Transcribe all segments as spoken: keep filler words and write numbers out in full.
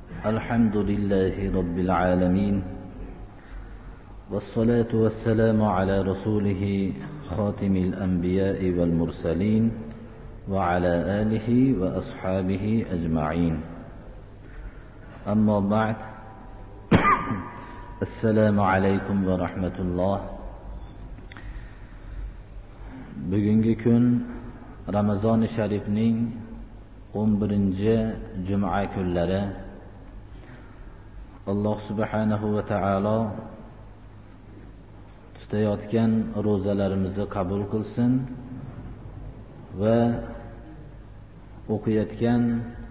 الحمد لله رب العالمين، والصلاة والسلام على رسوله خاتم الأنبياء والمرسلين وعلى آله وأصحابه أجمعين. أما بعد، السلام عليكم ورحمة الله. Bugungi kun Ramazon sharifning o'n birinchi juma kunlari. Alloh subhanahu va taolo tutayotgan ro'zalarimizni qabul qilsin va o'qiyotgan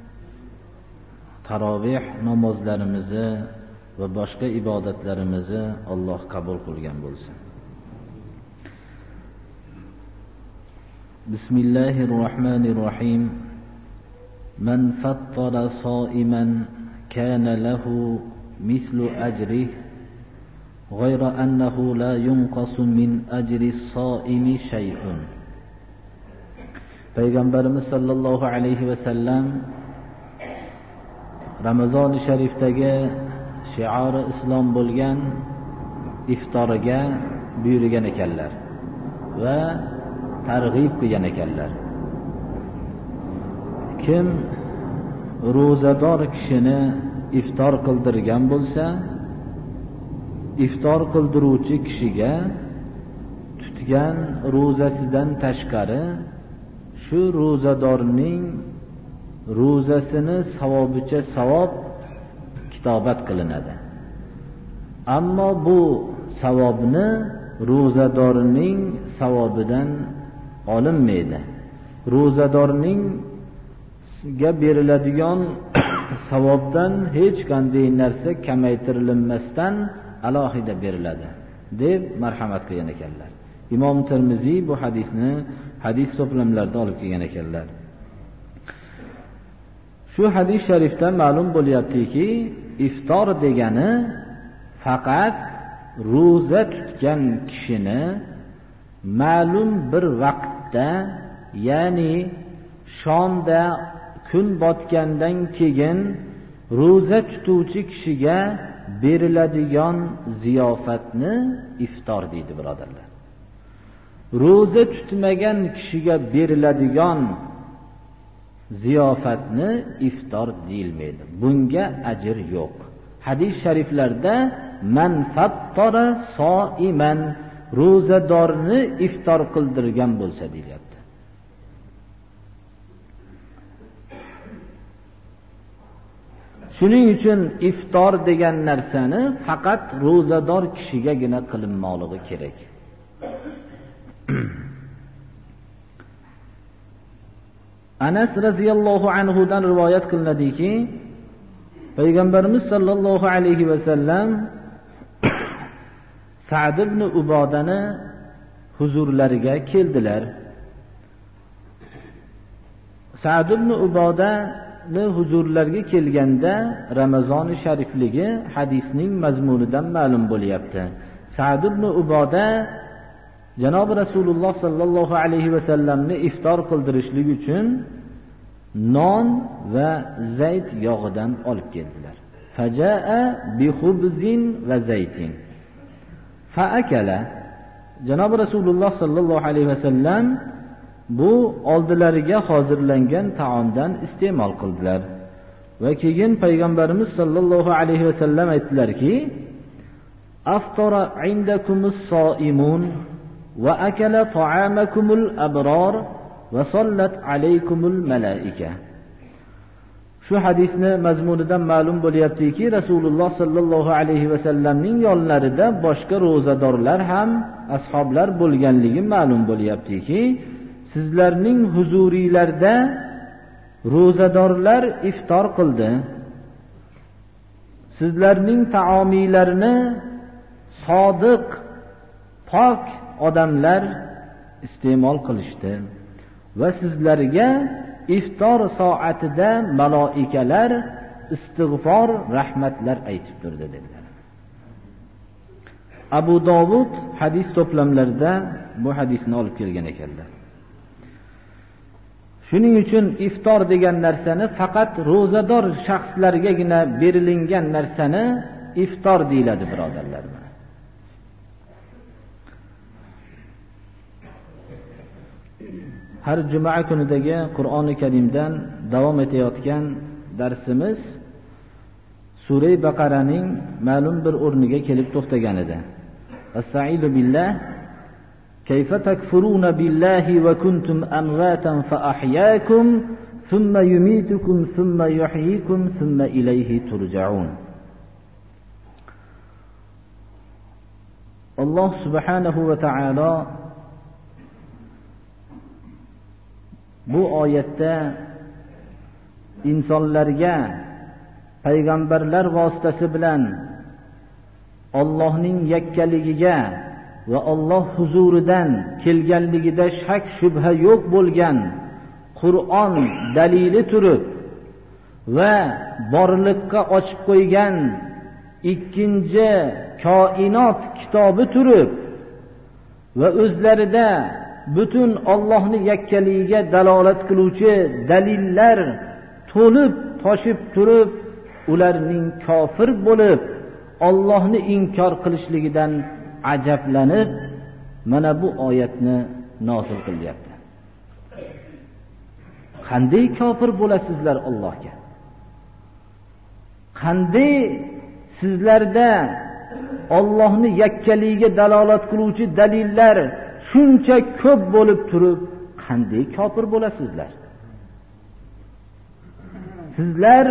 taroveh namozlarimizni va boshqa ibodatlarimizni Alloh qabul qilgan bo'lsin. Bismillahir Rahmanir Rahim. Man fattara sa'iman kana lahu mithlu ajrihi ghayra annahu la yunqasu min ajri as-sa'imi shay'un. Payg'ambarimiz sallallohu alayhi va sallam Ramazon sharifdagi shiori islom bo'lgan iftoriga buyurgan ekanlar va targ'ib qilgan ekanlar. Kim ro'zador kishini iftor qildirgan bo'lsa, iftor qildiruvchi kishiga tutgan ro'zasidan tashqari shu ro'zadorning ro'zasini savobicha savob kitobat qilinadi. Ammo bu savobni ro'zadorning savobidan olinmaydi. Ro'zadorning ga beriladigan savobdan hech qanday narsa kamaytirilmasdan alohida beriladi deb marhamat qilgan ekanlar. Imom Termiziy bu hadisni hadis to'plamlarida olib kelgan ekanlar. Shu hadis sharifdan ma'lum bo'lyaptiki, iftor degani faqat ro'za tutgan kishini ma'lum bir vaqtda, ya'ni shomda kun botgandan keyin ro'za tutuvchi kishiga beriladigan ziyofatni iftor deydi, birodarlar. Ro'za tutmagan kishiga beriladigan ziyofatni iftor deyilmaydi. Bunga ajr yo'q. Hadis shariflarda man fattara soiman, ro'zadorni iftor qildirgan bo'lsa deyilyapti. Shuning uchun iftor degan narsani faqat ro'zador kishigagina qilinmoqligi kerak. Anas radhiyallohu anhu dan rivoyat qilinadiki, Payg'ambarimiz sallallohu alayhi va sallam Sa'd ibn Ubodani huzurlariga keldilar. Sa'd ibn Uboda huzurlarga kelganda Ramazon sharifligi hadisning mazmunidan ma'lum bo'lyapti. Sa'd ibn Uboda Janob Rasululloh sallallohu alayhi va sallamni iftor qildirishlik uchun non va zayt yog'idan olib keldilar. Faja'a bi khubzin va zaytin. Fa'akala. Janob Rasululloh sallallohu alayhi va sallam bu oldilariga hozirlangan taomdan iste'mol qildilar. Va keyin Payg'ambarimiz sallallohu alayhi va sallam aytdilarki, aftara indakumus soimun va akala ta'amakumul abrar va sallat alaykumul malaika. Shu hadisni mazmunidan ma'lum bo'lyaptiki, Rasululloh sallallohu alayhi va sallamning yonlarida boshqa ro'zadorlar ham ashoblar bo'lganligi ma'lum bo'lyaptiki, sizlarning huzuringlarda ro'zadorlar iftor qildi. Sizlarning taomiylarni sodiq, pok odamlar iste'mol qilishdi va sizlarga iftor soatida maloikalar istig'for, rahmatlar aytib turdi dedilar. Abu Dovud hadis to'plamlarida bu hadisni olib kelgan ekanlar. Shuning uchun iftor degan narsani faqat ro'zador shaxslargagina berilingan narsani iftor deyiladi, birodarlar. Har juma kunidagi Qur'oni Karimdan davom etayotgan darsimiz Sura Baqaraning ma'lum bir o'rniga kelib to'xtagan edi. Astaizu billah. Kayfa takfuruna billahi wa kuntum amwatan fa ahyaakum thumma yumitukum thumma yuhyikum thumma ilayhi turja'un. Alloh subhanahu va ta'ala bu oyatda insonlarga payg'ambarlar vositasi bilan Allohning yakkaligiga va Alloh huzuridan kelganligida shak shubha yo'q bo'lgan Qur'on dalili turib va borliqqa ochib qo'ygan ikkinchi koinot kitobi turib va o'zlarida butun Allohning yakkaligiga dalolat qiluvchi dalillar to'lib toshib turib, ularning kofir bo'lib Allohni inkor qilishligidan ajablanib mana bu oyatni nozil qilyapti. Qanday kofir bo'lasizlar Allohga? Qanday sizlarda Allohni yakkaligiga dalolat qiluvchi dalillar shuncha ko'p bo'lib turib, qanday kofir bo'lasizlar? Sizlar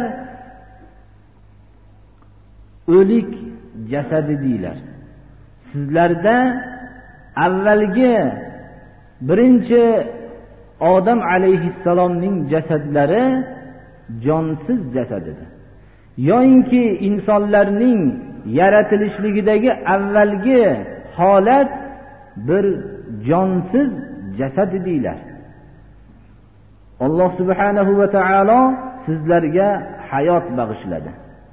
o'lik jasadi deylar. Sizlarda avvalgi birinchi Odam alayhissalomning jasadlari jonsiz jasad edi. Yo'inki insonlarning yaratilishligidagi avvalgi holat bir jonsiz jasad edilar. Alloh subhanahu va taolo sizlarga hayot bag'ishladi.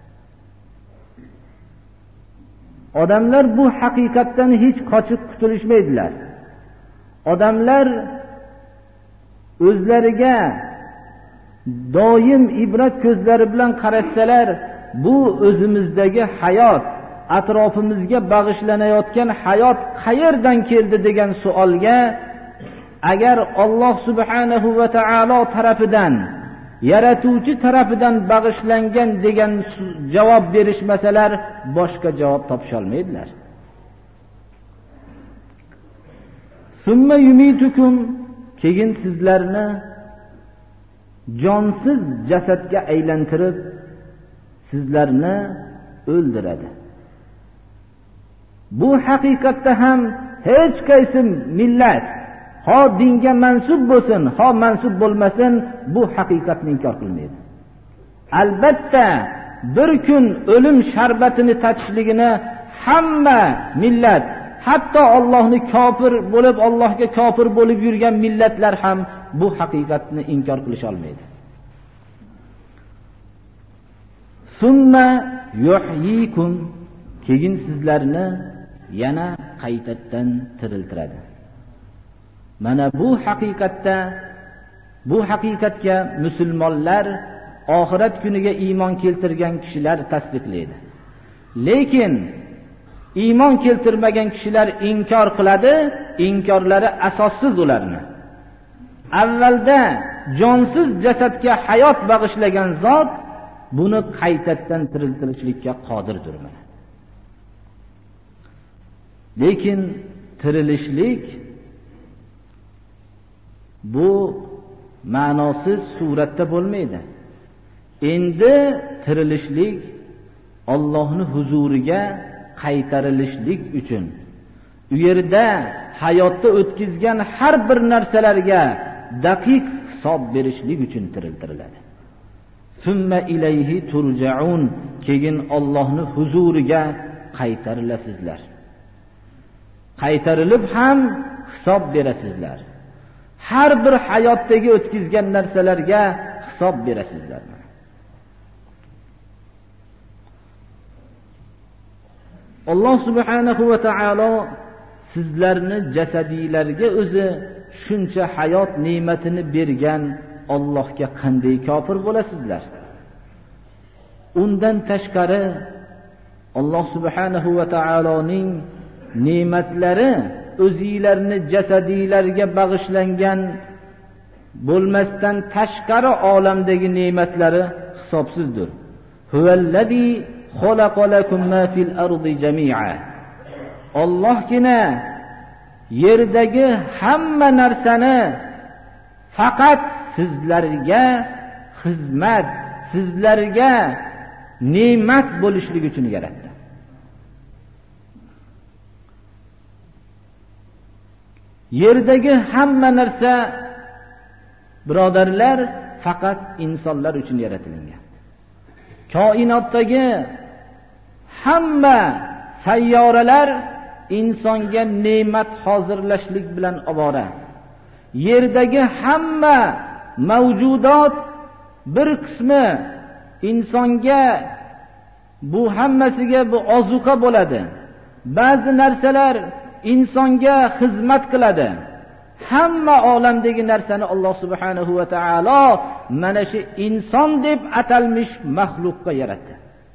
Odamlar bu haqiqatdan hech qochib qutulishmaydilar. Odamlar o'zlariga doim ibrat ko'zlari bilan qarashsalar, bu o'zimizdagi hayot, atrofimizga bag'ishlanayotgan hayot qayerdan keldi degan savolga agar Alloh subhanahu va taolo tarafidan, yaratuvchi tarafidan bag'ishlangan degan javob berishmasalar, boshqa javob topisha olmaydilar. Summa yumitukum, keyin sizlarni jonsiz jasadga aylantirib sizlarni o'ldiradi. Bu haqiqatda ham hech qaysi millat, ho dinga mansub bo'lsin, ho mansub bo'lmasin, bu haqiqatni inkor qilmaydi. Albatta bir kun o'lim sharbatini tatishligini hamma millat, hatto Allohni kofir bo'lib, Allohga kofir bo'lib yurgan millatlar ham bu haqiqatni inkor qilisha olmaydi. Summa yuhyikum, keyin sizlarni yana qaytadan tiriltiradi. Mana bu haqiqatda, bu haqiqatga musulmonlar, oxirat kuniga iymon keltirgan kishilar tasdiqlaydi. Lekin iymon keltirmagan kishilar inkor qiladi, inkorlari asossiz ularni. Avvalda jonsiz jasadga hayot bag'ishlagan zot buni qaytadan tiriltirishlikka qodirdir. Lekin tirilishlik bu ma'nosiz suratda bo'lmaydi. Endi tirilishlik Allohning huzuriga qaytarilishlik uchun, u yerda hayotda o'tkazgan har bir narsalarga daqiq hisob berishlik uchun tiriltiriladi. Summa ilayhi turja'un, keyin Allohning huzuriga qaytarilasizlar. Qaytarilib ham hisob berasizlar. Har bir hayotdagi o'tkazgan narsalarga hisob berasizlar. Alloh subhanahu va taolo sizlarni jasadiylarga o'zi shuncha hayot ne'matini bergan Allohga qanday kofir bo'lasizlar? Undan tashqari Alloh subhanahu va taoloning ne'matlari o'zingizlarni jasadingizlarga bag'ishlangan bo'lmasdan tashqari olamdagi ne'matlari hisobsizdir. Huvallazi xalaqa lakum ma fil ardi jami'a. Allohgina yerdagi hamma narsani faqat sizlarga xizmat, sizlarga ne'mat bo'lishligi uchun yaratdi. Yerdagi hamma narsa birodarlar faqat insonlar uchun yaratilgan. Koinotdagi hamma sayyoralar insonga ne'mat hozirlashlik bilan ovora. Yerdagi hamma mavjudot bir qismi insonga bu hammasiga bu ozuqa bo'ladi. Ba'zi narsalar insonga xizmat qiladi. Hamma olamdagi narsani Alloh subhanahu va taolo mana shu inson deb atalmish mahluqqa yaratdi.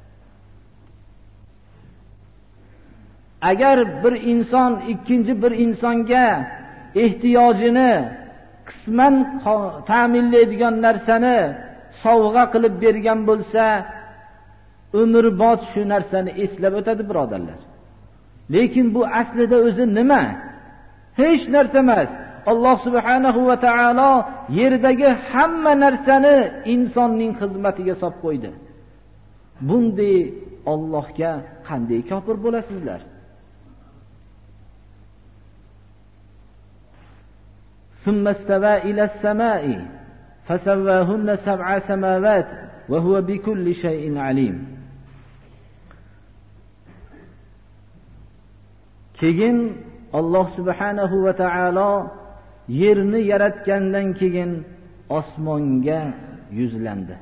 Agar bir inson ikkinchi bir insonga ehtiyojini qisman ta'minlaydigan narsani sovg'a qilib bergan bo'lsa, umrbod shu narsani eslab o'tadi birodarlar. Lekin bu aslida o'zi nima? Hech narsa emas. Alloh subhanahu va taolo yerdagi hamma narsani insonning xizmatiga solib qo'ydi. Bunday Allohga qanday kofir bo'lasizlar? ثم استوى إلى السماء فسواهن سبع سماوات وهو بكل شيء عليم. Keyin Alloh subhanahu va taolo yerni yaratgandan keyin osmonga yuzlandi.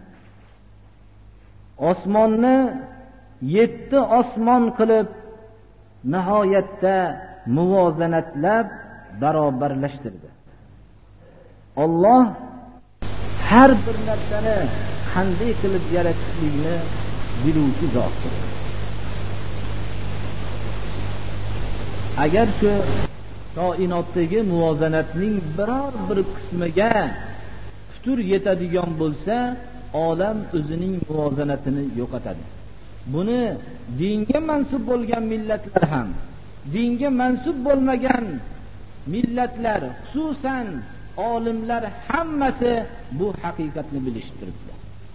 Osmonni yetti osmon qilib nihoyatda muvozanatlab barobarlashtirdi. Alloh har bir narsani qanday qilib yaratishligini biluvchi zotdir. Agar shu koinotdagi muvozanatning biror bir qismiga putur yetadigan bo'lsa, olam o'zining muvozanatini yo'qotadi. Buni dinga mansub bo'lgan millatlar ham, dinga mansub bo'lmagan millatlar, xususan olimlar hammasi bu haqiqatni bilishtiribdi.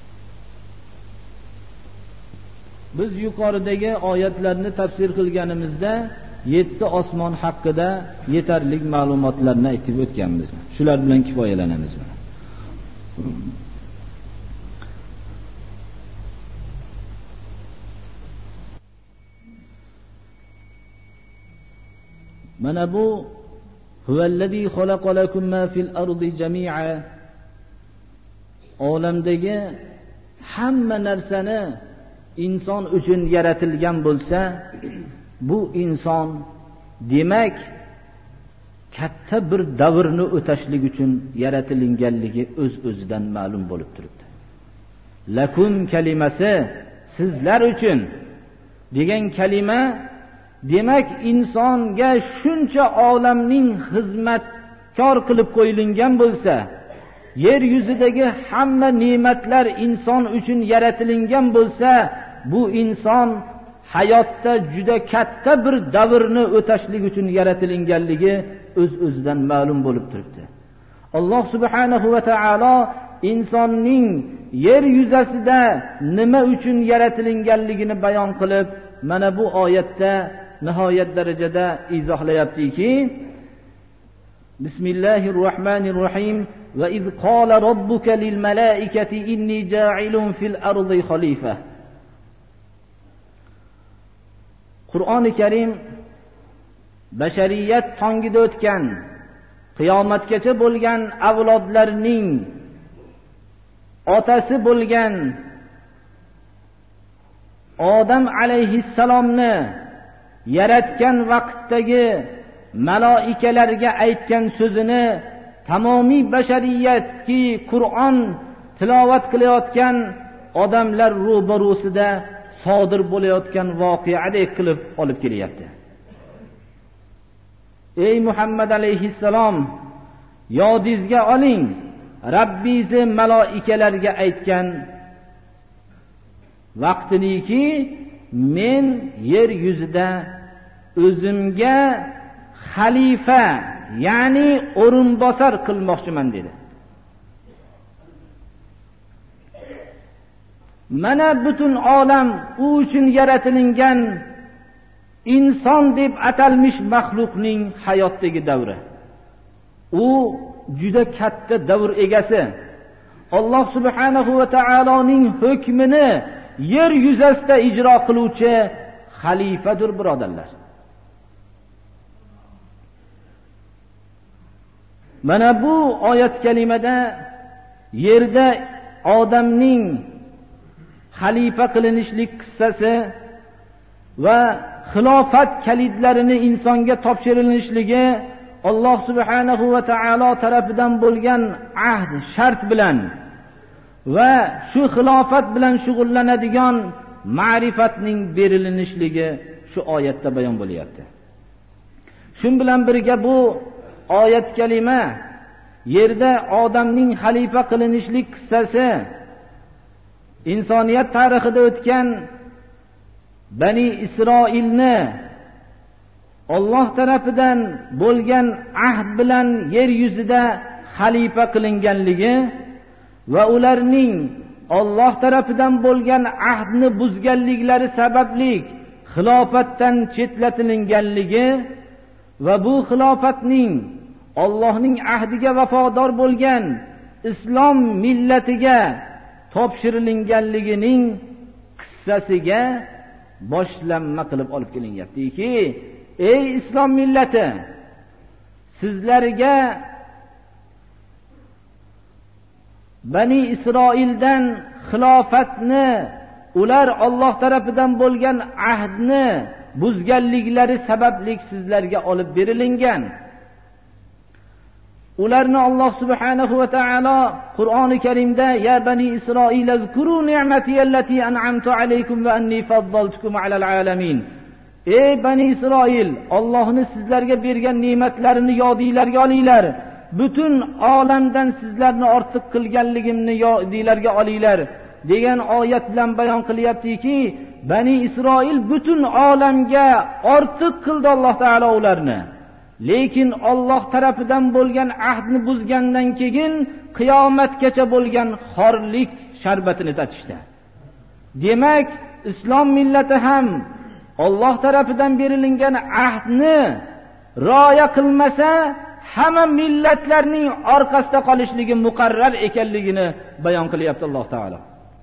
Biz yuqoridagi oyatlarni tafsir qilganimizda yetti osmon haqida yetarli ma'lumotlarni aytib o'tganmiz. Shular bilan kifoyalanamiz. Mana bu huvallazi xalaqa lakum ma fil ardi jami'a, olamdagi hamma narsani inson uchun yaratilgan bo'lsa, bu inson demak katta bir davrni o'tashlik uchun yaratilganligi o'z-o'zidan ma'lum bo'lib turibdi. Lakum kalimasi sizlar uchun degan kalima demak insonga shuncha olamning xizmatkor qilib qo'yilgan bo'lsa, yer yuzidagi hamma ne'matlar inson uchun yaratilgan bo'lsa, bu inson hayotda juda katta bir davrni o'tashlik uchun yaratilganligi o'z-o'zidan ma'lum bo'lib turibdi. Alloh subhanahu va taolo insonning yer yuzasida nima uchun yaratilganligini bayon qilib, mana bu oyatda nihoyat darajada izohlayaptiki, Bismillahirrohmanirrohim va iz qala robbuka lil malaikati inni ja'ilun fil ardi khalifa. Qur'oni Karim bashariyat tongida o'tgan, qiyomatgacha bo'lgan avlodlarning otasi bo'lgan Odam alayhissalomni yaratgan vaqtdagi malaikalarga aytgan so'zini tamomiy bashariyatki Qur'on tilovat qilayotgan odamlar ro'barosida sodir bo'layotgan voqeadek qilib olib kelyapti. Ey Muhammad alayhissalom, yodingizga oling, Rabbingiz maloikalarga aytgan vaqtiniki men yer yuzida o'zimga xalifa, ya'ni o'rinbosar qilmoqchiman dedi. Mana butun olam u uchun yaratilgan inson deb atalmish maxluqning hayotdagi davri. U juda katta davr egasi. Alloh subhanahu va taoloning hukmini yer yuzasida ijro qiluvchi xalifadir, birodarlar. Mana bu oyat kalimada yerda odamning xalifa qilinishlik qissasi va xilofat kalidlarini insonga topshirilishligi Alloh subhanahu va taolo tarafidan bo'lgan ahd, shart bilan va shu xilofat bilan shug'ullanadigan ma'rifatning berilishligi shu oyatda bayon bo'lyapti. Shun bilan birga bu oyat kalima yerda odamning xalifa qilinishlik qissasi insoniyat tarixida o'tgan Bani Isroilni Alloh tarafidan bo'lgan ahd bilan yer yuzida xalifa qilinganligi va ularning Alloh tarafidan bo'lgan ahdni buzganliklari sababli xilofatdan chetlatilganligi va bu xilofatning Allohning ahdiga vafodor bo'lgan islom millatiga topshirilganligining qissasiga boshlanma qilib olib kelinyaptiki, ey islom millati, sizlarga Bani Isroildan xilofatni, ular Alloh tarafidan bo'lgan ahdni buzganliklari sababli sizlarga olib berilingan. Ularni Alloh subhanahu va taolo Qur'oni Karimda ya bani Isroil azkuru ni'mati allati an'amtu alaykum va anni faddaltukum alal alamin. Ey bani Isroil, Allohning sizlarga bergan ne'matlarini yodingizlarga olinglar. Butun olamdan sizlarni ortiq qilganligimni yodingizlarga olinglar degan oyat bilan bayon qilyaptiki, Bani Isroil butun olamga ortiq qildi Alloh taolo ularni. Lekin Alloh tarafidan bo'lgan ahdni buzgandan keyin qiyomatgacha bo'lgan xorlik sharbatini tatishdi. Demak, islom millati ham Alloh tarafidan berilgan ahdni rioya qilmasa, hamma millatlarning orqasida qolishligi muqarrar ekanligini bayon qilyapti Alloh taolo.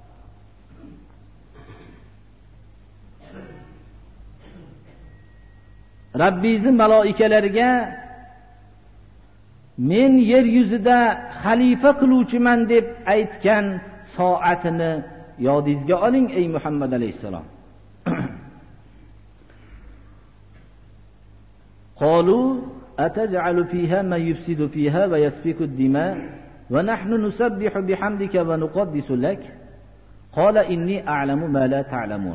Rabbingiz maloikalarga men yer yuzida xalifa qiluvchiman deb aytgan soatini yodingizga oling ey Muhammad alayhisalom. Qalu ataj'alu fiha ma yufsidu fiha va yasfiku ad-dima va nahnu nusabbihu bihamdika va nuqaddisu lak. Qala inni a'lamu ma la ta'lamun.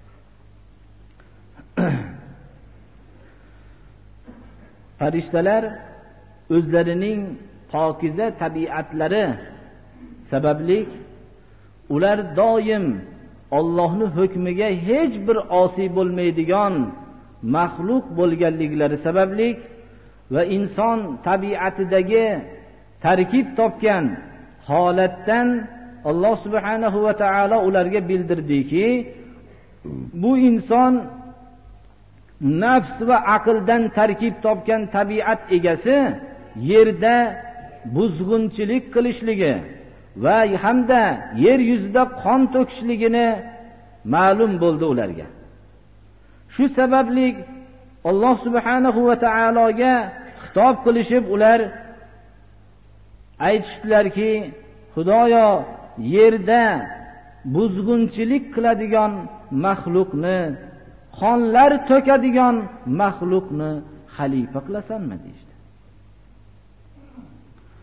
Farishtalar o'zlarining pokiza tabiatlari sababli ular doim Allohning hukmiga hech bir osiy bo'lmaydigan maxluq bo'lganliklari sababli va inson tabiatidagi tarkib topgan holatdan Alloh subhanahu va taolo ularga bildirdiki, bu inson nafs va aqldan tarkib topgan tabiat egasi yerda buzg'unchilik qilishligi va hamda yer yuzida qon to'kishligini ma'lum bo'ldi ularga. Shu sababli Alloh subhanahu va taologa xitob qilishib ular aytishdilarki, Xudoyo, yerda buzg'unchilik qiladigan maxluqni, qonlar to'kadigan maxluqni xalifa qilasanmi deydi.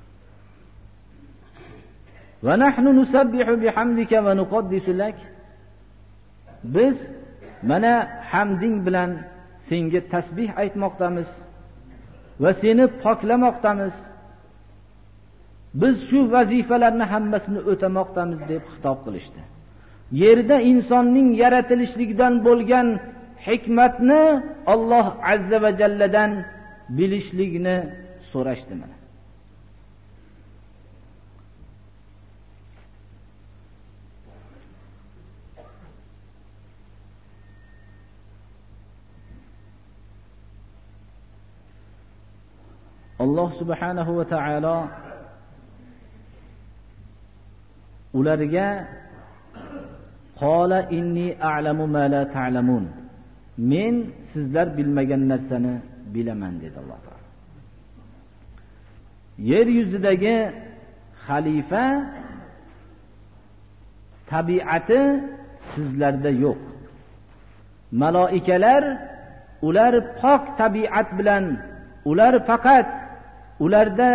Va nahnu nusabbihu bihamdika va nuqaddisu lak. Biz mana hamding bilan senga tasbih aytmoqdamiz va seni poklamoqdamiz. Biz shu vazifalarni hammasini o'tamoqdamiz deb xitob qilishdi. Yerda insonning yaratilishligidan bo'lgan hikmatni Alloh azza va jalladan bilishlikni so'rashdi mana. Alloh subhanahu va taolo ularga qola inni a'lamu ma la ta'lamun, men sizlar bilmagan narsani bilaman dedi Alloh taolo. Yer yuzidagi xalifa tabiati sizlarda yo'q. Maloikalar ular pok tabiat bilan, ular faqat ularda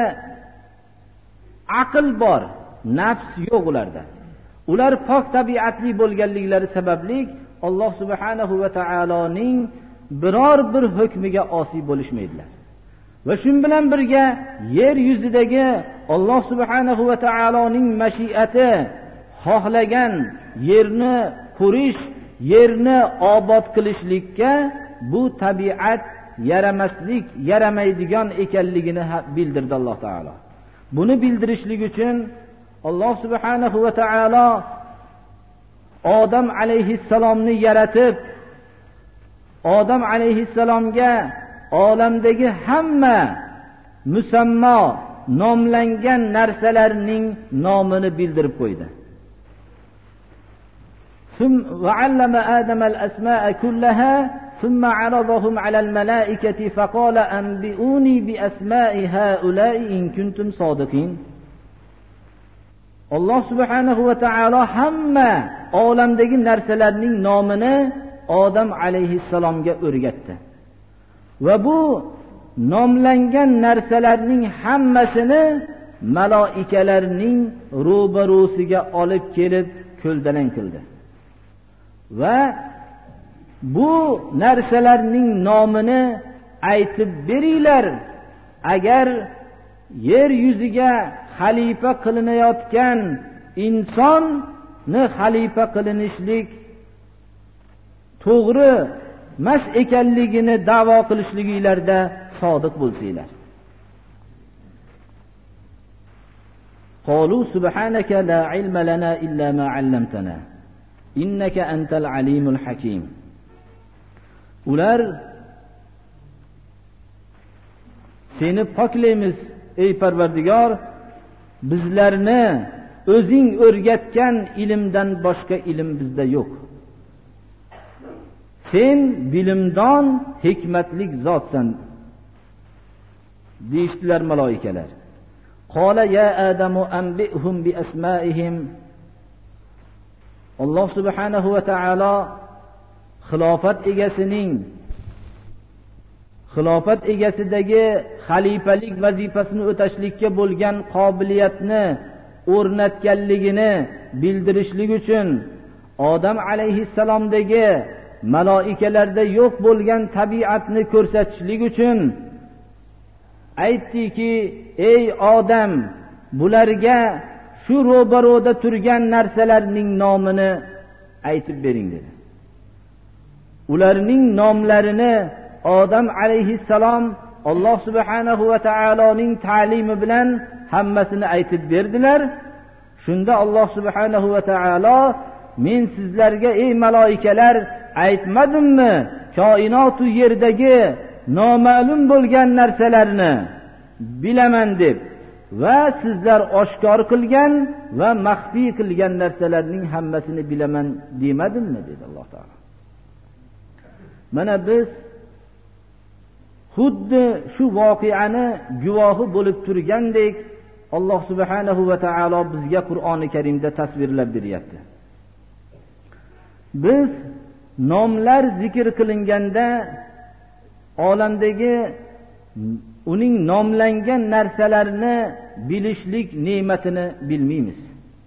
aql bor, nafs yo'q ularda. Ular pok tabiatli bo'lganliklari sababli Alloh subhanahu va taoloning biror bir hukmiga osiy bo'lishmaydilar. Va shun bilan birga yer yuzidagi Alloh subhanahu va taoloning mashiati xohlagan yerni qurish, yerni obod qilishlikka bu tabiat yaramaslik, yaramaydigan ekanligini bildirdi Alloh taolo. Buni bildirishlik uchun Alloh subhanahu va taolo Odam alayhissalomni yaratib, Odam alayhissalomga olamdagi hamma musammo nomlangan narsalarning nomini bildirib qo'ydi. وعلم آدم الأسماء كلها ثم عرضهم على الملائكة فقال أنبئوني بأسماء هؤلاء إن كنتم صادقين. Alloh subhanahu va taolo hamma olamdagi narsalarning nomini Odam alayhissalomga o'rgatdi. Va bu nomlangan narsalarning hammasini maloikalarning ro'barusiga olib kelib ko'ldalang qildi. Va bu narsalarning nomini aytib beringlar, agar yer yuziga xalifa qilinayotgan insonni xalifa qilinishlik to'g'ri mas ekanligini da'vo qilishliginglarda sodiq bo'lsanglar. Qalu subhanaka la ilma lana illa ma 'allamtana innaka antal alimul hakim. Ular seni poklaymiz ey Parvardigor, bizlarni o'zing o'rgatgan ilmdan boshqa ilm bizda yo'q. Sen bilimdon, hikmatlik zotsan deyishdilar maloikalar. Qala ya Adamu anbi'hum bi asma'ihim. Alloh subhanahu va taolo xilofat egasining xilofat egasidagi xalifalik vazifasini o'tashlikka bo'lgan qobiliyatni o'rnatganligini bildirishlik uchun Odam alayhissalomdagi maloikalarda yo'q bo'lgan tabiatni ko'rsatishlik uchun aytdiki, ey Odam, bularga shu ro'baro'da turgan narsalarning nomini aytib bering dedi. Ularning nomlarini Odam alayhissalom Alloh subhanahu va taoloning ta'limi bilan hammasini aytib berdilar. Shunda Alloh subhanahu va taolo, men sizlarga ey maloikalar aytmadimmi koinotu yerdagi noma'lum bo'lgan narsalarni bilaman deb, va sizlar oshkor qilgan va maxfiy qilgan narsalarning hammasini bilaman demadimmi dedi Alloh taolo. Mana biz xuddi shu voqeani guvohi bo'lib turgandek Alloh subhanahu va taolo bizga Qur'oni Karimda tasvirlab beryapti. Biz nomlar zikr qilinganda olamdagi uning nomlangan narsalarni bilishlik ne'matini bilmaymiz.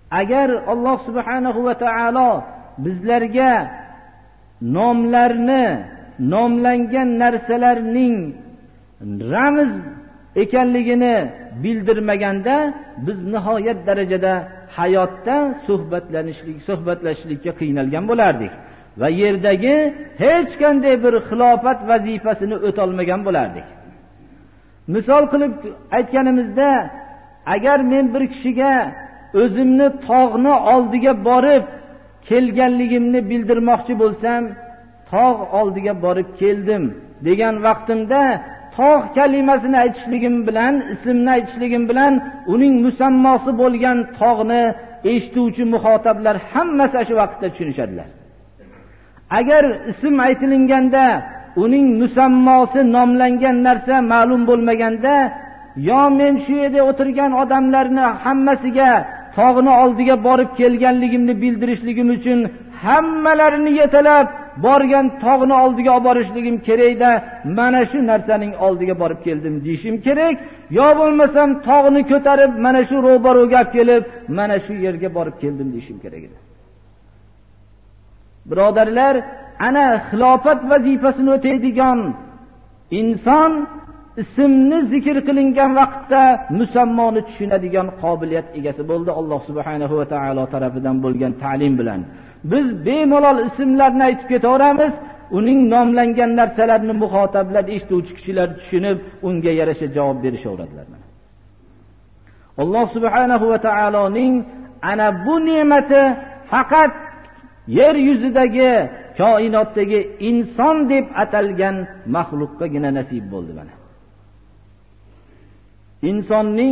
agar Alloh subhanahu va taolo bizlarga nomlarni, nomlangan narsalarning ramz ekanligini bildirmaganda, biz nihoyat darajada hayotda suhbatlanishlik, suhbatlashishlikka qiynalgan bo'lardik va yerdagi hech qanday bir xilofat vazifasini o'tolmagan bo'lardik. Misol qilib aytganimizda, agar men bir kishiga o'zimni tog'ni oldiga borib kelganligimni bildirmoqchi bo'lsam, tog' oldiga borib keldim degan vaqtimda tog' kalimasini aytishligim bilan, ismni aytishligim bilan uning musammosi bo'lgan tog'ni eshituvchi muxotablar hammasi shu vaqtda tushunishadilar. Agar ism aytilganda uning musammosi, nomlangan narsa ma'lum bo'lmaganda, yo men shu yerda o'tirgan odamlarni hammasiga tog'ni oldiga borib kelganligimni bildirishligim uchun hammalarini yetalab borgan tog'ni oldiga olib borishligim kerakda, mana shu narsaning oldiga borib keldim deyishim kerak. Yo bo'lmasam tog'ni ko'tarib mana shu ro'baro'ga kelib, mana shu yerga borib keldim deyishim kerak edi. Birodarlar, ana xilofat vazifasini o'taydigan inson ismni zikr qilingan vaqtda musammoni tushunadigan qobiliyat egasi bo'ldi Alloh subhanahu va taolo tarafidan bo'lgan ta'lim bilan. Biz bemalol ismlarni aytib ketaveramiz, uning nomlangan narsalarini muxotablar, eshituvchi kishilar tushunib, unga yarasha javob berishaveradilar. Alloh subhanahu va taoloning ana bu ne'mati faqat yer yuzidagi, koinotdagi inson deb atalgan maxluqqagina nasib bo'ldi mana. Insonning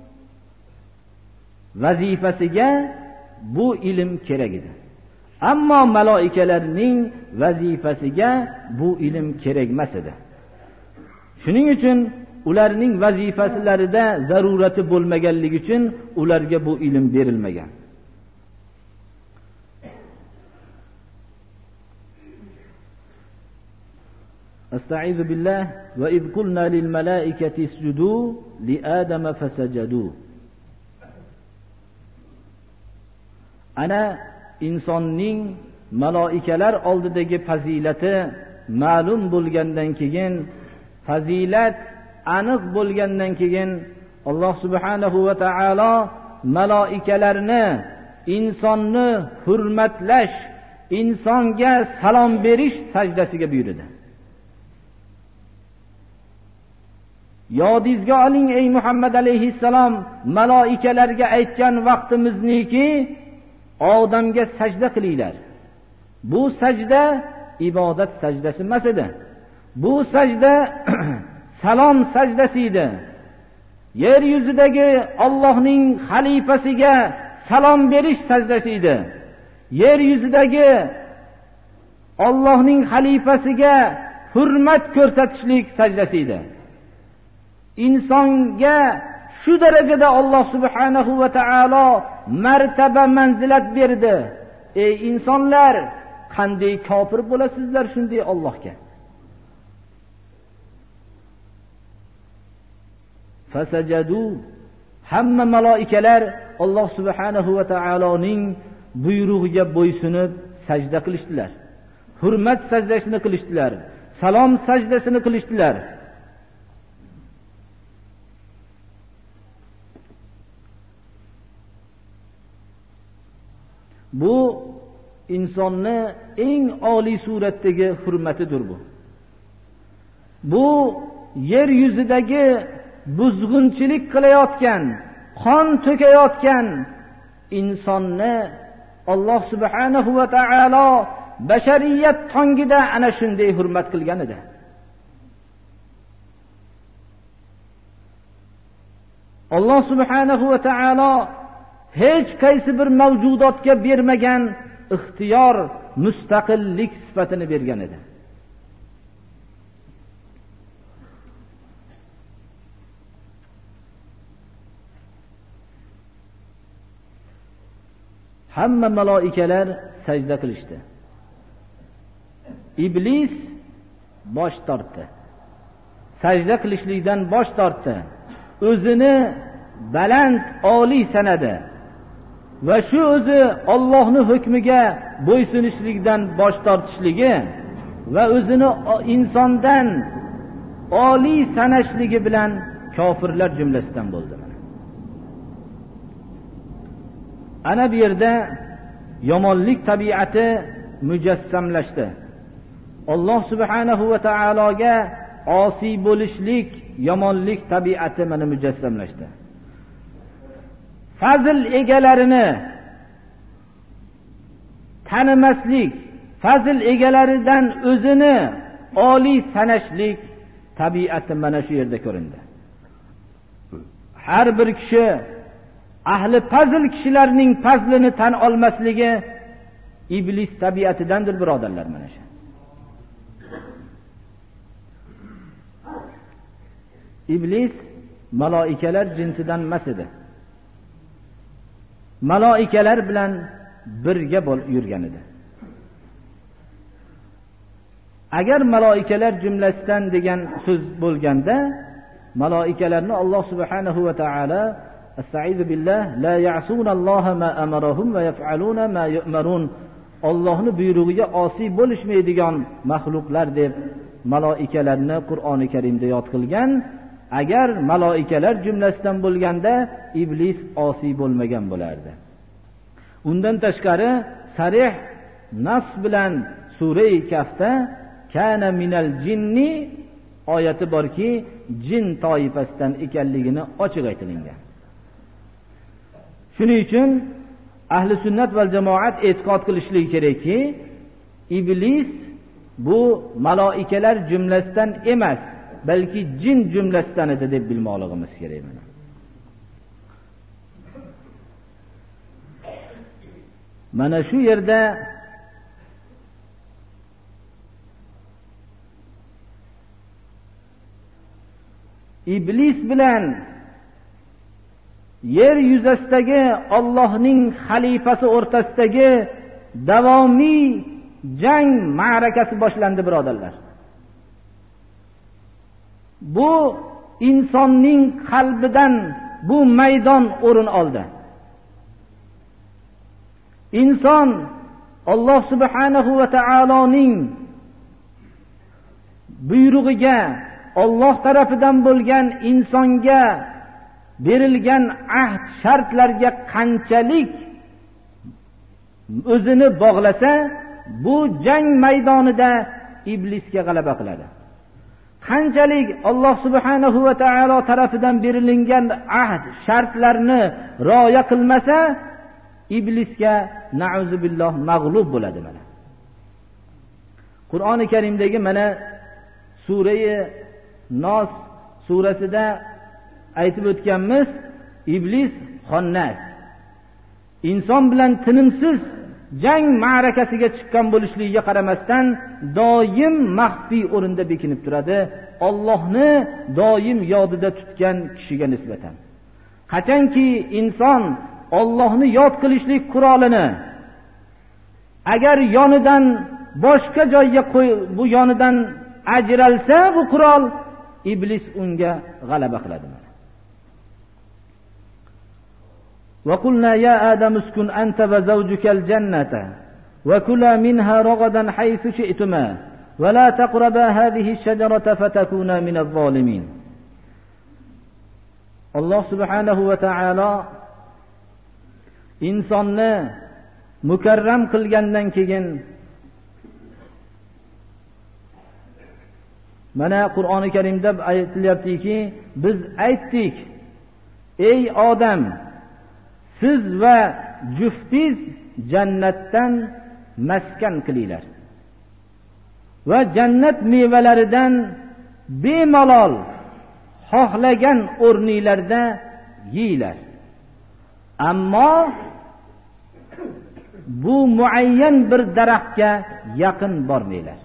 vazifasiga bu ilm kerak edi. Ammo maloikalarning vazifasiga bu ilm kerak emas edi. Shuning uchun ularning vazifalarida zarurati bo'lmaganligi uchun ularga bu ilm berilmagan. Estaizu billah ve iz kulna lil malaikati isjudu li adama fasajadu. Ana insonning maloikalar oldidagi fazilati ma'lum bo'lgandan keyin, fazilat aniq bo'lgandan keyin Alloh subhanahu va taolo maloikalarni insonni hurmatlash, insonga salom berish sajdasiga buyurdi. Yodingizga oling ey Muhammad alayhissalom, maloikalarga aytgan vaqtimizniki odamga sajda qilinglar. Bu sajda ibodat sajdasi emas edi. Bu sajda salom sajdasi edi. Yer yuzidagi Allohning xalifasiga salom berish sajdasi edi. Yer yuzidagi Allohning xalifasiga hurmat ko'rsatishlik sajdasi edi. insonga shu darajada Alloh subhanahu va taolo martaba manzilat berdi. Ey insonlar, qanday kofir bo'lasizlar shunday Allohga. Fasajadu, hamma maloikalar Alloh subhanahu va taoloning buyrug'iga bo'ysunib sajda qilishdilar. Hurmat sajdasini qilishdilar. Salom sajdasini qilishdilar. Bu insonni eng oliy suratdagi hurmatidir bu. Bu yer yuzidagi buzg'unchilik qilayotgan, qon to'kayotgan insonni Alloh subhanahu va taolo bashariyat tongida ana shunday hurmat qilgan edi. Alloh subhanahu va taolo hech qaysi bir mavjudotga bermagan ixtiyor, mustaqillik sifatini bergan edi. Hamma maloikalar sajda qilishdi. Iblis bosh tortdi. Sajda qilishlikdan bosh tortdi. O'zini baland, oliy sanadi. va shu o'zi Allohning hukmiga bo'ysunishlikdan bosh tortishligi va o'zini insondan oliy sanashligi bilan kofirlar jumlasidan bo'ldi. Ana bu yerda yomonlik tabiati mujassamlashdi. Alloh subhanahu va taologa osiy bo'lishlik yomonlik tabiati mana mujassamlashdi. Fazl egalarini tanimaslik, fazl egalaridan o'zini oliy sanashlik tabiati mana shu yerda ko'rindi. Har bir kishi ahli fazl kishilarning fazlini tan olmasligi iblis tabiatidandir, birodarlar. Mana shu iblis maloikalar jinsidan emas edi. Maloikalar bilan birga bo'lib yurgan edi. Agar maloikalar jumlasidan degan so'z bo'lganda, maloikalarni Alloh subhanahu va taolo Estaizu billah la ya'sunalloha ma amarahum va yaf'aluna ma yu'marun. Allohning buyrug'iga osiy bo'lishmaydigan mahluqlar deb maloikalarni Qur'oni Karimda yod qilgan. Agar maloikalar jumlasidan bo'lganda iblis osiy bo'lmagan bo'lardi. Undan tashqari sarih nas bilan sura-i Kahfda kana minal jinni oyati borki, jin toifasidan ekanligini ochiq aytilgan. Shuning uchun ahli sunnat va jamoat e'tiqod qilishligi kerakki, iblis bu maloikalar jumlasidan emas, balki jin jumlasidan edi deb bilmoqligimiz kerak. Mana mana shu yerda iblis bilan yer yuzasidagi Allohning xalifasi o'rtasidagi davomiy jang ma'rakasi boshlandi, birodarlar. Bu insonning qalbidan bu maydon o'rin oldi. Inson Alloh subhanahu va taoloning buyrug'iga, Alloh tarafidan bo'lgan insonga berilgan ahd shartlarga qanchalik o'zini bog'lasa, bu jang maydonida iblisga g'alaba qiladi. Qanchalik Alloh subhanahu va taolo tarafidan berilgan ahd shartlarni rioya qilmasa, iblisga na'uzu billah mag'lub bo'ladi. Mana Qur'oni Karimdagi mana sura-i Nos surasida aytib o'tganmiz, iblis xonnas, inson bilan tinimsiz jang ma'rakasiga chiqqan bo'lishligiga qaramasdan doim maxfiy o'rinda bekinib turadi, Allohni doim yodida tutgan kishiga nisbatan. Qachonki inson Allohni yod qilishlik qurolini agar yonidan boshqa joyga qo'y, bu yonidan ajralsa, bu qurol iblis unga g'alaba qiladi. وَقُلْنَا يَا آدَمُ اسْكُنْ أَنْتَ وَزَوْجُكَ الْجَنَّةَ وَكُلَا مِنْهَا رَغَدًا حَيْثُ شِئْتُمَا وَلَا تَقْرَبَا هَذِهِ الشَّجَرَةَ فَتَكُونَا مِنَ الظَّالِمِينَ. Alloh subhanahu va taolo insonni mukarram qilgandan keyin mana Qur'oni Karimda aytilyaptiki, biz aytdik, ey odam, siz va juftiz jannatdan maskan qilinglar va jannat mevalaridan bemalol xohlagan o'rninglarda yeylar. Ammo bu muayyan bir daraxtga yaqin bormanglar.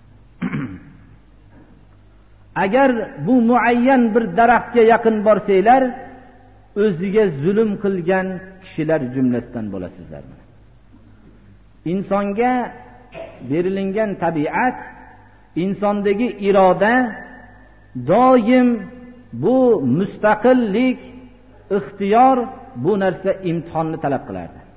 Agar bu muayyan bir daraxtga yaqin borsanglar, o'ziga zulm qilgan kishilar jumlasidan bo'lasizlar. Insonga berilgan tabiat, insondagi iroda doim bu mustaqillik, ixtiyor, bu narsa imtihonni talab qilardi.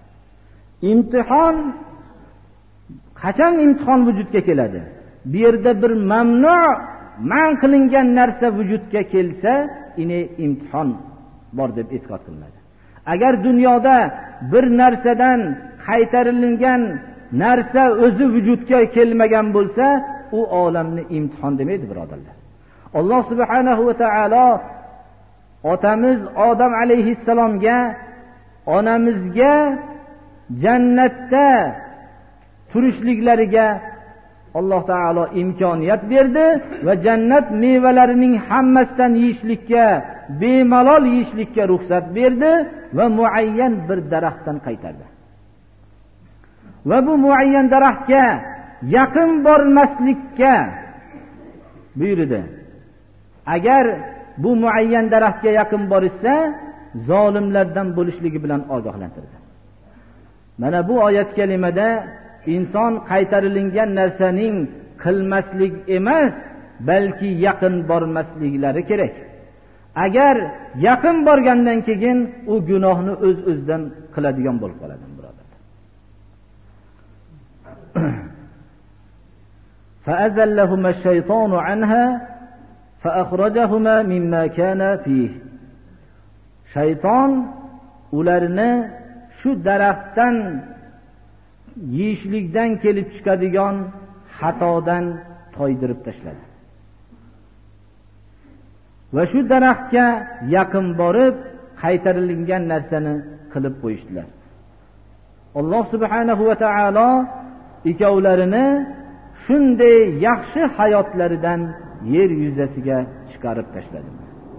imtihon qachon imtihon vujudga keladi? Bu yerda bir mamnu, man qilingan narsa vujudga kelsa, ine imtihon bor deb e'tiqod qilinadi. Agar dunyoda bir narsadan qaytarilgan narsa o'zi vujudga kelmagan bo'lsa, u olamni imtihon demaydi, birodarlar. Alloh subhanahu va taolo otamiz Odam alayhissalomga, onamizga jannatda turishliklariga Alloh taolo imkoniyat berdi va jannat mevalarining hammasidan yeyishlikka, bemalol yeyishlikka ruxsat berdi va muayyan bir daraxtdan qaytardi. Va bu muayyan daraxtga yaqin bormaslikka buyurdi. Agar bu muayyan daraxtga yaqin borishsa, zolimlardan bo'lishligi bilan ogohlantirdi. Mana bu oyat kalimada inson qaytarilgan narsaning qilmaslik emas, balki yaqin bormasliklari kerak. Agar yaqin borgandan keyin u gunohni o'z o'zidan qiladigan bo'lib qoladi, birodarlar. فأزلهما الشيطان عنها فأخرجهما مما كان فيه. Shayton ularni shu daraxtdan yeyishlikdan kelib chiqadigan xatodan toydirib tashladi. Va shu daraxtga yaqin borib qaytarilgan narsani qilib qo'yishdilar. Alloh subhanahu va taolo ikkovlarini shunday yaxshi hayotlaridan yer yuzasiga chiqarib tashladi.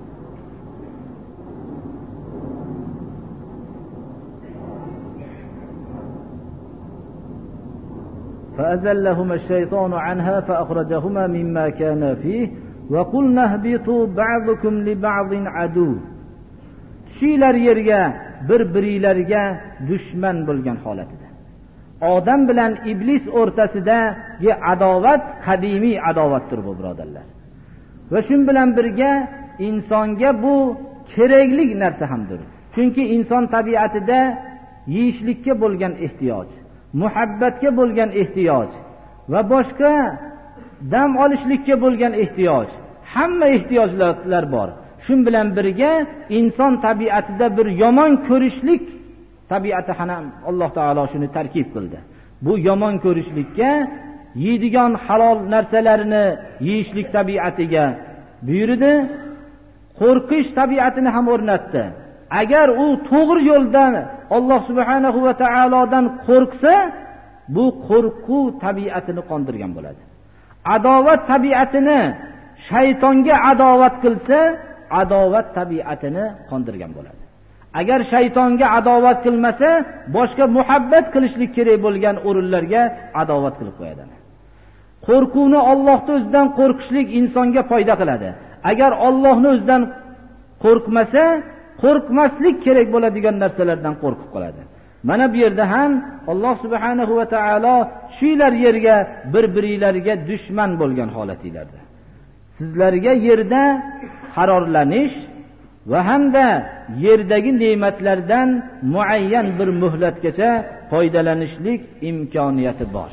فأزلهما الشيطان عنها فأخرجهما مما كان فيه وقلنا اهبطوا بعضكم لبعض عدو. Tushinglar yerga, bir-biringlarga dushman bo'lgan holatida. Odam bilan iblis o'rtasidagi adovat qadimiy adovatdir bu, birodarlar. Va shun bilan birga insonga bu kerakli narsa hamdir. Chunki inson tabiatida yeyishlikka bo'lgan ehtiyoj, muhabbatga bo'lgan ehtiyoj va boshqa dam olishlikka bo'lgan ehtiyoj, hamma ehtiyojlar bor. Shun bilan birga inson tabiatida bir yomon ko'rishlik tabiati ham Alloh taolo shuni tarkib qildi. Bu yomon ko'rishlikka yeydigan halol narsalarini yeyishlik tabiatiga buyurdi. Qo'rqish tabiatini ham o'rnatdi. Agar u to'g'ri yo'ldan Alloh subhanahu va taolodan qo'rqsa, bu qo'rquv tabiatini qondirgan bo'ladi. Adovat tabiatini shaytonga adovat qilsa, adovat tabiatini qondirgan bo'ladi. Agar shaytonga adovat qilmasa, boshqa muhabbat qilishlik kerak bo'lgan o'rinlarga adovat qilib qo'yadi. Qo'rquvni Allohning o'zidan qo'rqishlik insonga foyda qiladi. Agar Allohning o'zidan qo'rqmasa, qo'rqmaslik kerak bo'ladigan narsalardan qo'rqib qoladi. Mana bu yerda ham Alloh subhanahu va taolo shular yerga bir-biringlarga dushman bo'lgan holatinglarda. Sizlarga yerda qarorlanish va hamda yerdagi ne'matlardan muayyan bir muhlatgacha foydalanishlik imkoniyati bor.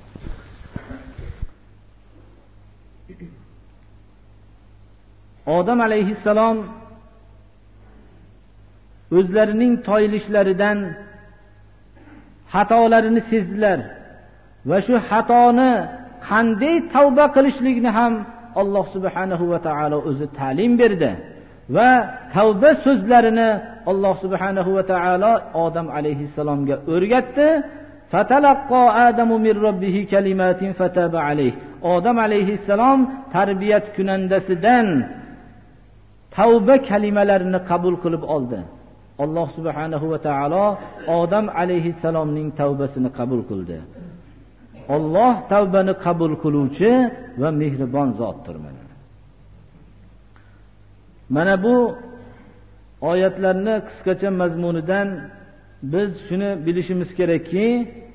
Odam alayhissalom o'zlarining toyilishlaridan xatolarini sezdilar va shu xatoni qanday tavba qilishlikni ham Alloh subhanahu va taolo o'zi ta'lim berdi va tavba so'zlarini Alloh subhanahu va taolo Odam alayhissalomga o'rgatdi. Fatalaqqa Adamu min robbihi kalimatin fataba alayh. Odam alayhissalom tarbiyat kunandasidan tavba kalimalarini qabul qilib oldi. Alloh subhanahu va taolo Odam alayhissalomning tavbasini qabul qildi. Alloh tavbani qabul qiluvchi va mehribon zotdir. Mana bu oyatlarni qisqacha mazmunidan biz shuni bilishimiz kerakki,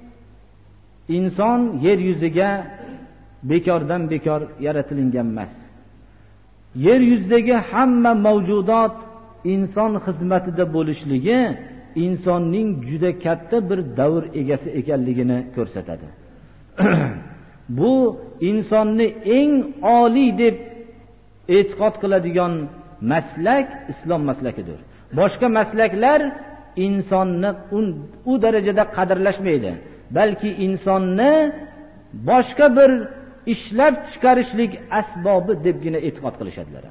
inson yer yuziga bekordan bekor yaratilgan emas. Yer yuzidagi hamma mavjudot inson xizmatida bo'lishligi insonning juda katta bir davr egasi ekanligini ko'rsatadi. Bu insonni eng oliy deb e'tiqod qiladigan maslak islom maslakidir. Boshqa maslaklar insonni u darajada qadrlashmaydi, balki insonni boshqa bir ishlab chiqarishlik asbobi debgina e'tiqod qilishadilar.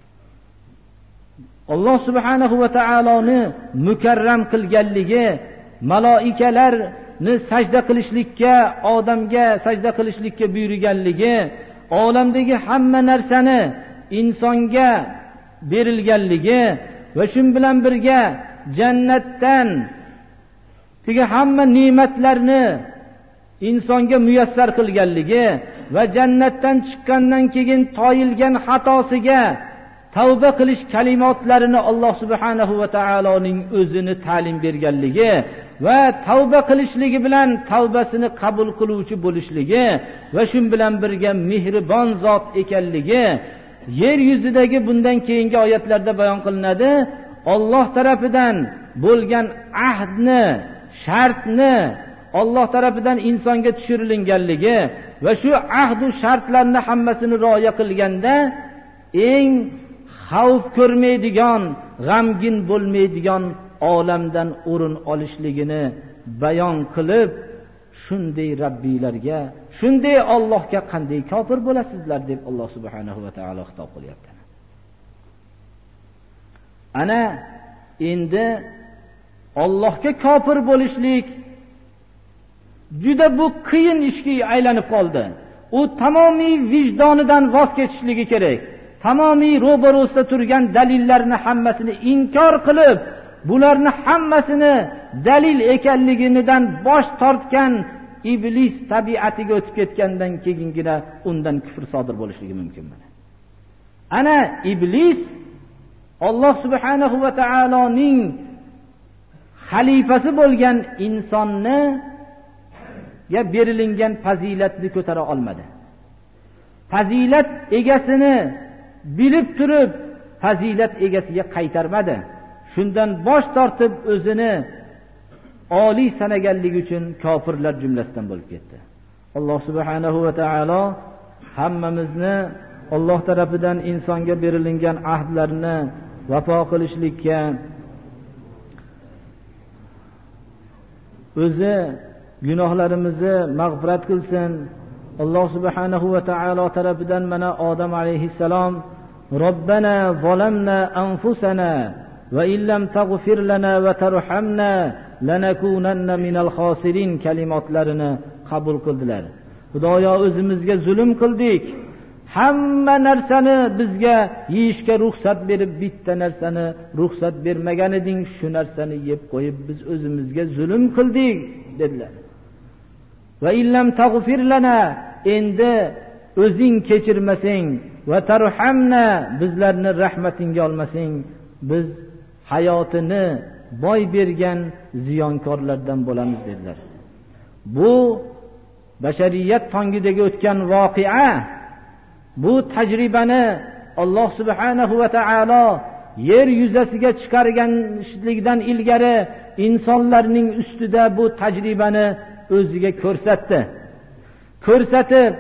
Alloh subhanahu va taoloni mukarram qilganligi, malaikalarni sajda qilishlikka, odamga sajda qilishlikka buyurganligi, olamdagi hamma narsani insonga berilganligi va shu bilan birga jannatdan tigi hamma ne'matlarni insonga muyassar qilganligi va jannatdan chiqqandan keyin toyilgan xatosiga tavba qilish kalimotlarini Alloh subhanahu va taoloning o'zini ta'lim berganligi va tavba qilishligi bilan tavbasini qabul qiluvchi bo'lishligi va shu bilan birga mehribon zot ekanligi yer yuzidagi bundan keyingi oyatlarda bayon qilinadi. Alloh tarafidan bo'lgan ahdni, shartni Alloh tarafidan insonga tushirilganligi va shu ahd va shartlarni hammasini rioya qilganda eng xavf ko'rmaydigan, g'amgin bo'lmaydigan olamdan o'rin olishligini bayon qilib, shunday rabbiylarga, shunday Allohga qanday kofir bo'lasizlar deb Alloh subhanahu va taolo xitob qilyapti. Ana endi Allohga kofir bo'lishlik juda bu qiyin ishga aylanib qoldi. U tamomiy vijdonidan voz kechishligi kerak. Tamomiy ro'barosida turgan dalillarni hammasini inkor qilib, bularni hammasini dalil ekanligidan bosh tortgan iblis tabiatiga o'tib ketgandan keyingina undan kufr sodir bo'lishligi mumkin. Ana iblis Alloh subhanahu va taoloning xalifasi bo'lgan insonni ga berilingan fazilatni ko'tara olmadi. Fazilat egasini bilib turib fazilat egasiga qaytarmadi. Shundan bosh tortib o'zini oliy sanaganligi uchun kofirlar jumlasidan bo'lib ketdi. Alloh subhanahu va taolo hammamizni Alloh tarafidan insonga berilingan ahdlarni vafo qilishlikka, o'zi gunohlarimizni mag'firat qilsin. Alloh subhanahu va taolo tarafidan mana Odam alayhissalom Robbana zalamna anfusana va illam taghfir lana va tarhamna lanakunanna minal khosirin kalimatlarini qabul qildilar. Xudoyo, o'zimizga zulm qildik. Hamma narsani bizga yeyishga ruxsat berib, bitta narsani ruxsat bermagan eding, shu narsani yeb qo'yib biz o'zimizga zulm qildik dedilar. Va illam taghfir lana, endi o'zing kechirmasang, va tarhamna, bizlarni rahmatingga olmasang, biz hayotini boy bergan ziyonkorlardan bo'lamiz dedilar. Bu bashariyat tongidagi o'tgan voqea, bu tajribani Alloh subhanahu va taolo yer yuzasiga chiqarganlikdan ilgari insonlarning ustida bu tajribani o'ziga ko'rsatdi. Ko'rsatib,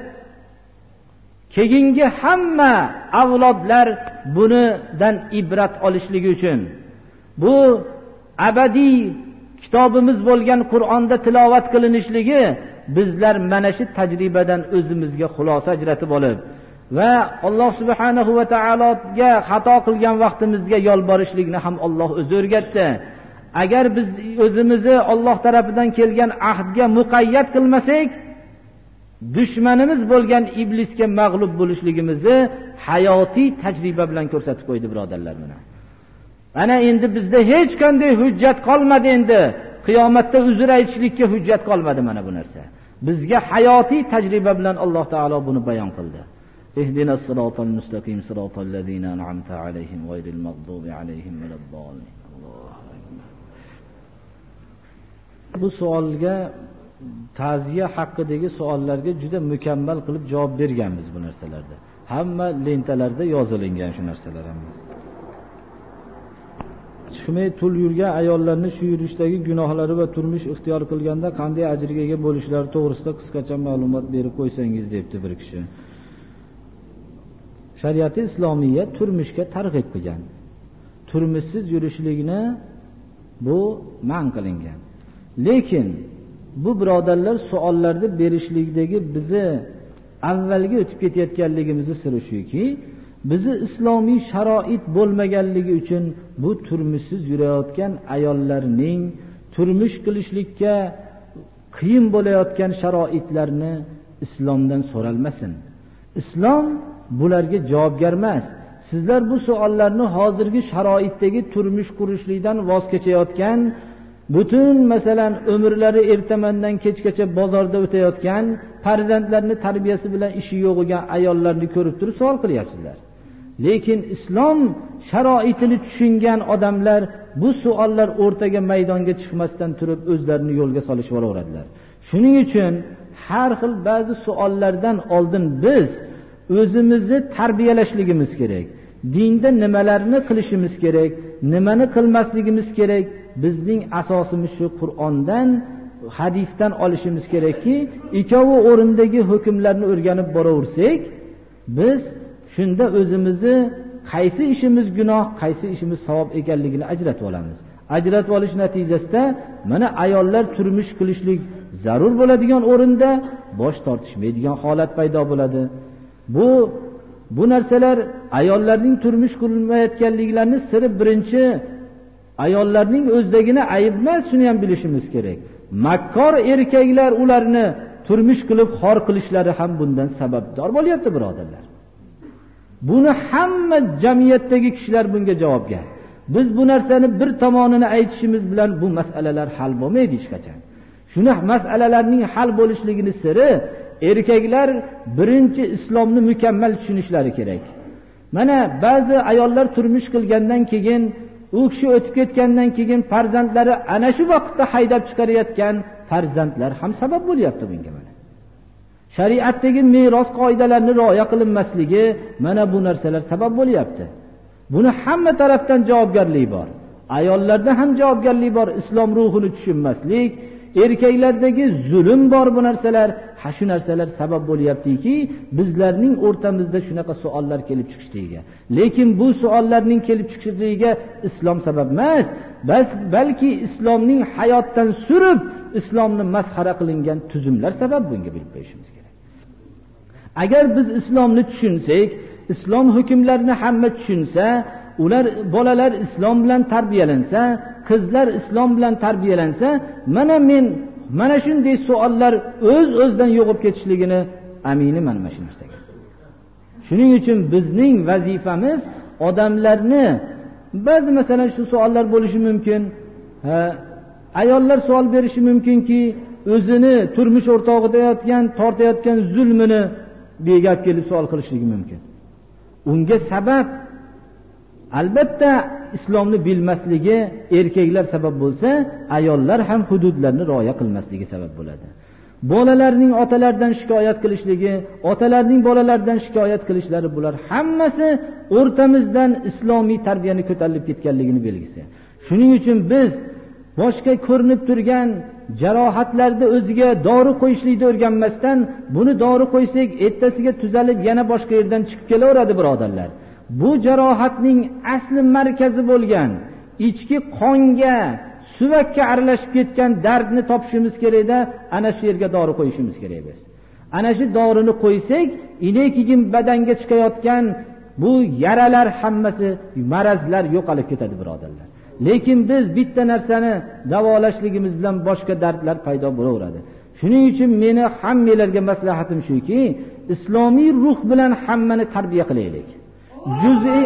keyingi hamma avlodlar bundan ibrat olishligi uchun, bu abadiy kitobimiz bo'lgan Qur'onda tilovat qilinishligi, bizlar mana shu tajribadan o'zimizga xulosa ajratib olib va Alloh subhanahu va taologa xato qilgan vaqtimizga yolborishlikni ham Alloh o'zi o'rgatdi. Agar biz o'zimizni Alloh tarafidan kelgan ahdga muqayyat qilmasak, dushmanimiz bo'lgan iblisga mag'lub bo'lishligimizni hayotiy tajriba bilan ko'rsatib qo'ydi, birodarlar. Mana ana endi bizda hech qanday hujjat qolmadi. Endi qiyomatda uzr aytishlikka hujjat qolmadi mana bu narsa. Bizga hayotiy tajriba bilan Alloh taolo buni bayon qildi. Ihdinas siratal mustaqim siratal ladzina an'amta alayhim ghayril maghdubi alayhim valaddallin. Bu savolga, ta'ziya haqidagi savollarga juda mukammal qilib javob berganmiz bu narsalarda. Hamma lentalarda yozilingan shu narsalar ham. chiqmay tul yurgan ayollarni shu yurishdagi gunohlari va turmush ixtiyor qilganda qanday ajrga ega bo'lishlari to'g'risida qisqacha ma'lumot berib qo'ysangiz, debdi bir kishi. Shariati islomiyya turmushga targ'ib qilgan. Turmushsiz yurishlikni bu man qilingan. Lekin bu birodarlar savollarni berishlikdagi bizi avvalgi o'tib ketayotganligimizni siri shuki, bizi islomiy sharoit bo'lmaganligi uchun bu turmushsiz yurayotgan ayollarning turmush qilishlikka qiyin bo'layotgan sharoitlarni islomdan so'ralmasin. Islom bularga javobgar emas. Sizlar bu savollarni hozirgi sharoitdagi turmush qurishlikdan voz kechayotgan, butun masalan umrlari ertamandan kechgacha bozorda o'tayotgan, farzandlarni tarbiyasi bilan ishi yo'q bo'lgan ayollarni ko'rib turib savol qilyapsizlar. Lekin islom sharoitini tushungan odamlar bu savollar o'rtaga maydonga chiqmasdan turib o'zlarini yo'lga solishib olaveradilar. Shuning uchun har xil ba'zi savollardan oldin biz o'zimizni tarbiyalashligimiz kerak. Dinda nimalarni qilishimiz kerak, nimani qilmasligimiz kerak? Bizning asosimiz shu Qur'ondan, hadisdan olishimiz kerakki, ikkovi o'rindagi hukmlarni o'rganib boraversak, biz shunda o'zimizni qaysi ishimiz gunoh, qaysi ishimiz savob ekanligini ajratib olamiz. Ajratib olish natijasida mana ayollar turmush qilishlik zarur bo'ladigan o'rinda bosh tortishmaydigan holat paydo bo'ladi. Bu bu narsalar ayollarning turmush qilmayotganliklarini siri birinchi ayollarning o'zligini ayb emas, shuni ham bilishimiz kerak. Makkor erkaklar ularni turmush qilib xor qilishlari ham bundan sababdor bo'lyapti, birodarlar. Buni hamma jamiyatdagi kishilar bunga javobgar. Biz bu narsani bir tomonini aytishimiz bilan bu masalalar hal bo'lmaydi hech qachon. Shuni masalalarning hal bo'lishligini siri erkaklar birinchi islomni mukammal tushunishlari kerak. Mana ba'zi ayollar turmush qilgandan keyin, u kishi o'tib ketgandan keyin farzandlari ana shu vaqtda haydab chiqarayotgan farzandlar ham sabab bo'lyapti bunga. Mana shariatdagi meros qoidalarini rioya qilinmasligi mana bu narsalar sabab bo'lyapti. Buni hamma tarafdan javobgarlik bor. Ayollarda ham javobgarlik bor, islom ruhini tushunmaslik, erkaklardagi zulm bor bu narsalar. Ha, shu narsalar sabab bo'lyaptiki, bizlarning o'rtamizda shunaqa savollar kelib chiqishligiga. Lekin bu savollarning kelib chiqishligiga islom sabab emas, bas balki islomning hayotdan surib, islomni masxara qilingan tuzumlar sabab. Bunga bilib qo'yishimiz kerak. Agar biz islomni tushunsak, islom hukmlarini hamma tushunsa, ular bolalar islom bilan tarbiyalansa, qizlar islom bilan tarbiyalansa, mana men mana shunday savollar o'z-o'zidan yo'qib ketishligini aminiman mana shu narsaga. Shuning uchun bizning vazifamiz odamlarni, ba'zi masalan shu savollar bo'lishi mumkin. Ha, ayollar savol berishi mumkinki, o'zini turmush o'rtog'ida yotgan, tortayotgan zulmini begap kelib savol qilishligi mumkin. Unga sabab albatta islomni bilmasligi erkaklar sabab bo'lsa, ayollar ham hududlarni rioya qilmasligi sabab bo'ladi. Bolalarning otalardan shikoyat qilishligi, otalarning bolalardan shikoyat qilishlari, bular hammasi o'rtamizdan islomiy tarbiyani ko'tarilib ketganligini belgisi. Shuning uchun biz boshqa ko'rinib turgan jarohatlarda o'ziga dori qo'yishlikni o'rganmasdan, buni dori qo'ysak ertasiga tuzalib yana boshqa yerdan chiqib kelaveradi, birodarlar. Bu jarohatning asli markazi bo'lgan ichki qonga, suvakka aralashib ketgan dardni topishimiz kerakda, ana shu yerga dori qo'yishimiz kerak biz. Ana shu dorini qo'ysak, inekigin badanga chiqayotgan bu yaralar hammasi, marazlar yo'qolib ketadi, birodarlar. Lekin biz bitta narsani davolashligimiz bilan boshqa dardlar paydo bo'laveradi. Shuning uchun meni hammalarga maslahatim shuki, islomiy ruh bilan hammani tarbiya qilaylik. Juz'iy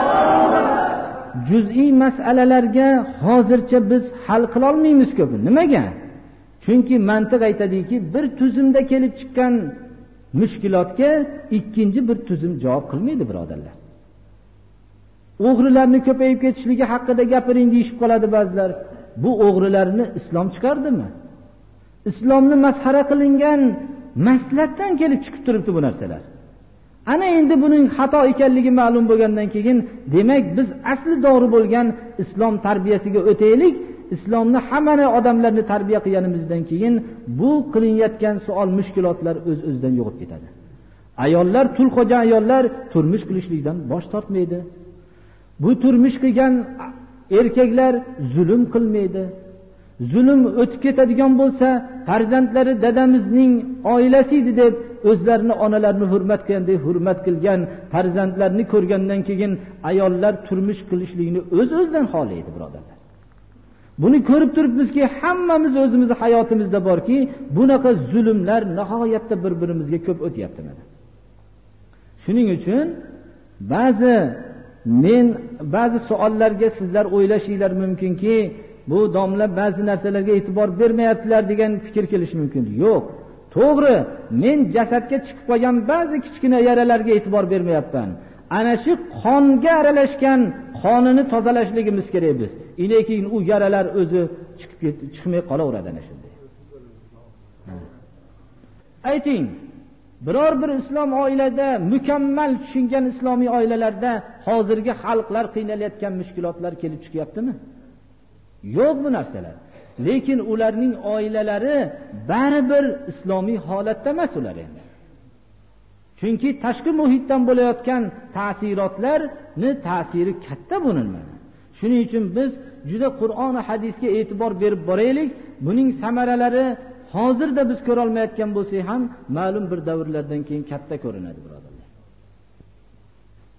juz'iy masalalarga hozircha biz hal qila olmaymiz ko'pini. Nimaga? Chunki mantiq aytadiki, bir tuzumda kelib chiqqan mushkulotga ikkinchi bir tuzum javob qilmaydi, birodarlar. O'g'rilarni ko'payib ketishligi haqida gapiring deyishib qoladi ba'zilar. Bu o'g'rilarni islom chiqardimi? Islomni masxara qilingan maslakdan kelib chiqib turibdi bu narsalar. ana endi buning xato ekanligi ma'lum bo'lgandan keyin demak biz asli dori bo'lgan islom tarbiyasiga o'taylik. Islomni hammani odamlarni tarbiya qilganimizdan keyin bu qilinayotgan savol mushkulotlar o'z öz o'zidan yo'qib ketadi. Ayollar, tul qo'ygan ayollar turmush qilishlikdan bosh tortmaydi. Bu turmush qilgan erkaklar zulm qilmaydi. Zulm o'tib ketadigan bo'lsa, farzandlari dadamizning oilasi edi deb o'zlarini onalarini hurmat qilgandek hurmat qilgan farzandlarni ko'rgandan keyin ayollar turmush qilishlikni o'z öz o'zidan xohlaydi, birodarlar. Buni ko'rib turibmizki, hammamiz o'zimizning hayotimizda borki, bunaqa zulmlar nihoyatda bir-birimizga ko'p o'tyapti mana. Shuning uchun ba'zi men ba'zi savollarga sizlar o'ylashinglar mumkinki, bu domla ba'zi narsalarga e'tibor bermayaptilar degan fikr kelishi mumkin. Yo'q, to'g'ri, men jasadga chiqib qolgan ba'zi kichkina yaralarga e'tibor bermayapman. Ana shu qonga aralashgan qonini tozalashligimiz kerak biz. Lekin u yaralar o'zi chiqib chiqmay qolaveradi ana shunday. Ayting, biror bir islom oilada mukammal tushungan islomiy oilalarda hozirgi xalqlar qiynalayotgan mushkulotlar kelib chiqyaptimi? Yo'q bu narsalar. Lekin ularning oilalari baribir islomiy holatda emas ular endi. Chunki tashqi muhitdan bo'layotgan ta'sirotlarni ta'siri katta buning mana. Shuning uchun biz juda Qur'on va hadisga e'tibor berib boraylik. Buning samaralari hozirda biz ko'ra olmayotgan bo'lsak ham, ma'lum bir davrlardan keyin katta ko'rinadi, birodar.